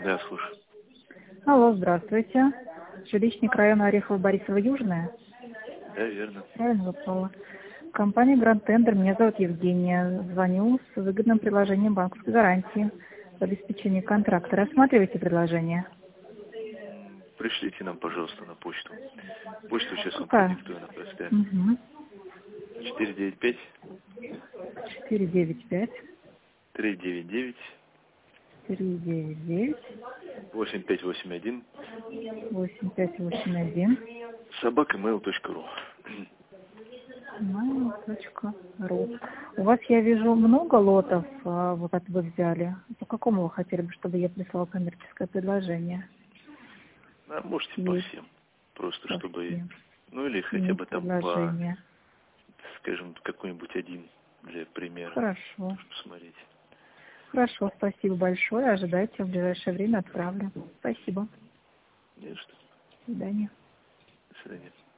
Да, слушаю. Алло, здравствуйте. Жилищник района Орехово-Борисово-Южная. Да, верно. Правильно попала. Компания Grand Tender, меня зовут Евгения. Звоню с выгодным предложением банковской гарантии в обеспечении контракта. Рассматривайте предложение. Пришлите нам, пожалуйста, на почту. Почту сейчас вам Какая? продиктую, она простая. Угу. 495 495 399 399 8581 8581 @mail.ru. mail.ru. У вас, я вижу, много лотов, вот это вы взяли. По какому вы хотели бы, чтобы я прислала коммерческое предложение? А можете по Есть. всем. Просто По чтобы... всем. Ну или хотя Есть бы там по, предложение. скажем, какой-нибудь один для примера. Хорошо. Чтобы посмотреть. Хорошо, спасибо большое. Ожидайте, в ближайшее время отправлю. Спасибо. Не за что. До свидания. До свидания.